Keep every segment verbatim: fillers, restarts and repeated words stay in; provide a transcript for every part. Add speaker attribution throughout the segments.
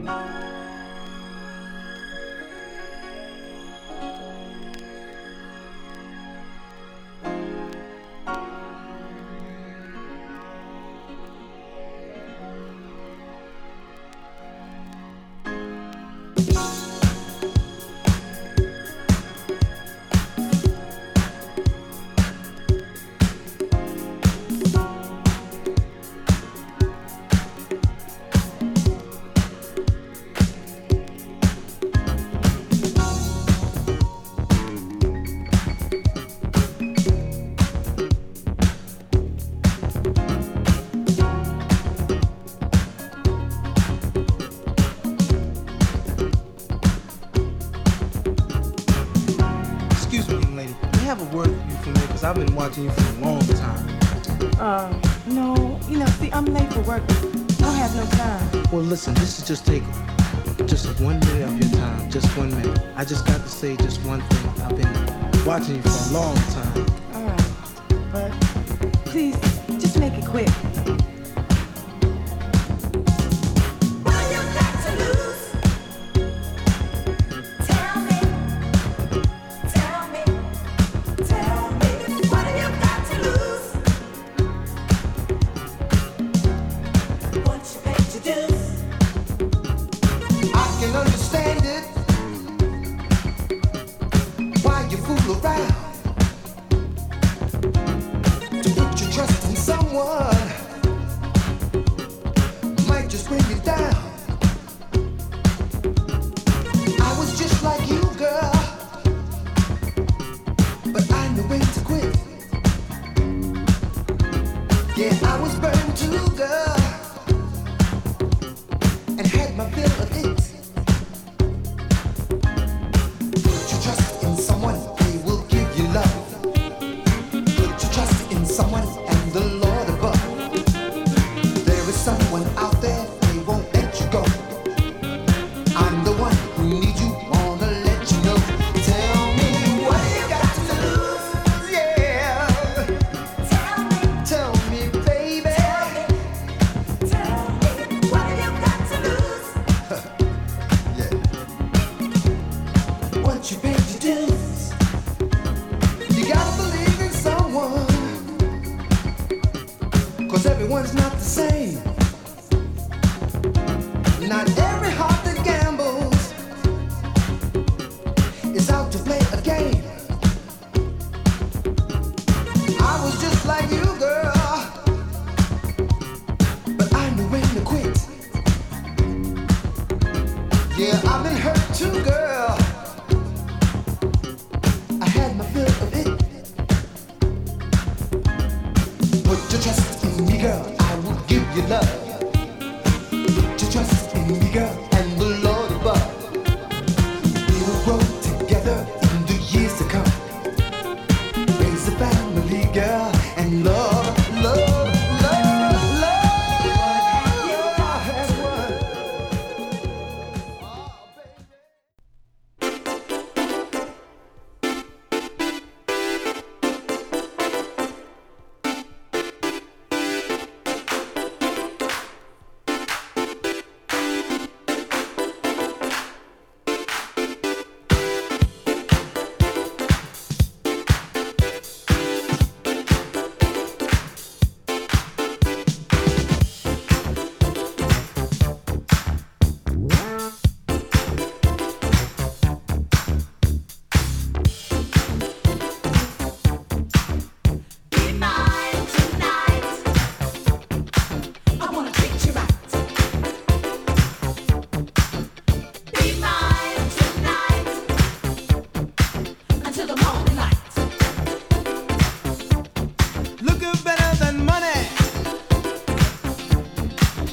Speaker 1: I've been watching you for a long time.
Speaker 2: Uh, no, you know, see, I'm late for work. I don't have no time.
Speaker 1: Well, listen, this is just take just one minute of your time, just one minute. I just got to say just one thing. I've been watching you for a long time.
Speaker 2: All right, but please, just make it quick.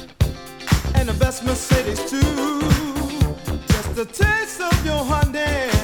Speaker 3: Mercedes too, just a taste of your honey.